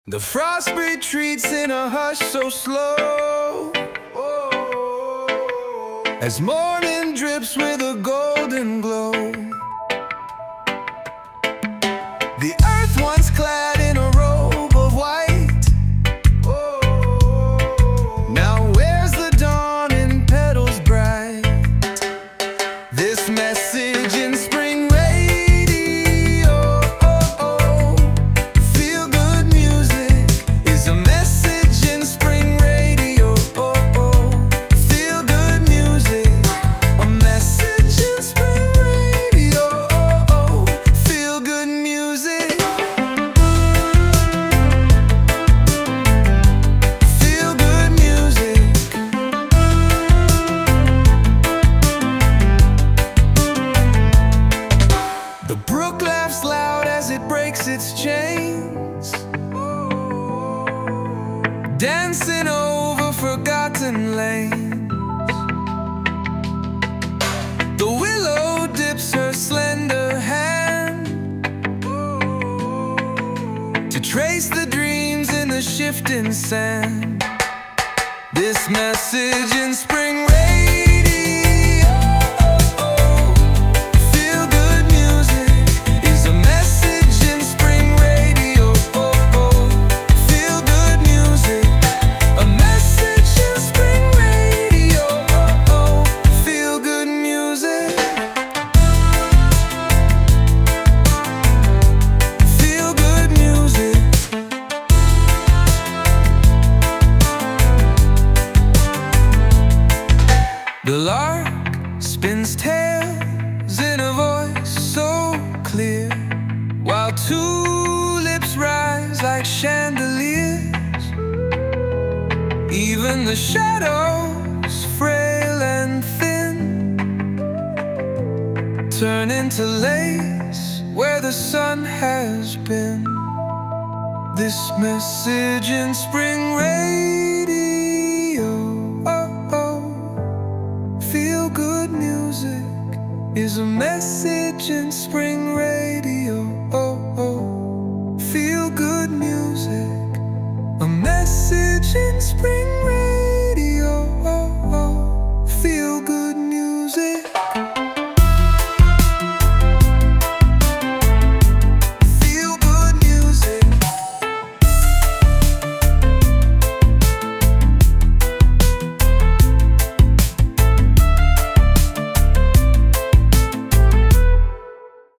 The frost retreats in a hush so slow, as morning drips with a golden glow. The earth once clad in a robe of white, now wears the dawn in petals bright. This message in spring radio, feel good music, is a message in spring radio. Feel good music, a message in spring radio. Feel good music, feel good music. The brook laughs loud as it breaks its chains, dancing over forgotten lanes. The willow dips her slender hand to trace the dreams in the shifting sand. This message in spring radio, feel good music, is a message in spring radio. Feel good music, a message in spring radio. Feel good music, feel good music. The lark spins tales in a voice so clear, while tulips rise like chandeliers. Even the shadows, frail and thin, turn into lace where the sun has been. This message in spring radio, feel good music, is a message in spring radio.